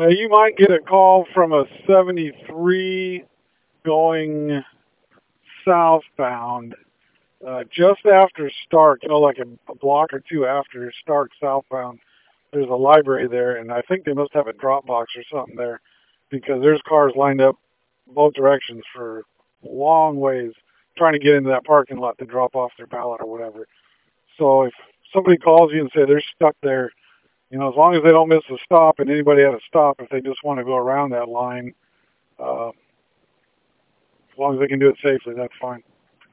You might get a call from a 73 going southbound just after Stark, like a block or two after Stark southbound. There's a library there, and I think they must have a drop box or something there because there's cars lined up both directions for long ways trying to get into that parking lot to drop off their pallet or whatever. So if somebody calls you and say they're stuck there, as long as they don't miss a stop and anybody at a stop, if they just want to go around that line, as long as they can do it safely, that's fine.